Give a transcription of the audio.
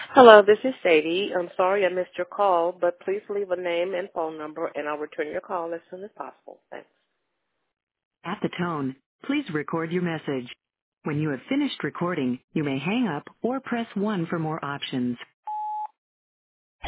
Hello, this is Sadie. I'm sorry I missed your call, but please leave a name and phone number, and I'll return your call as soon as possible. Thanks. At the tone, please record your message. When you have finished recording, you may hang up or press 1 for more options.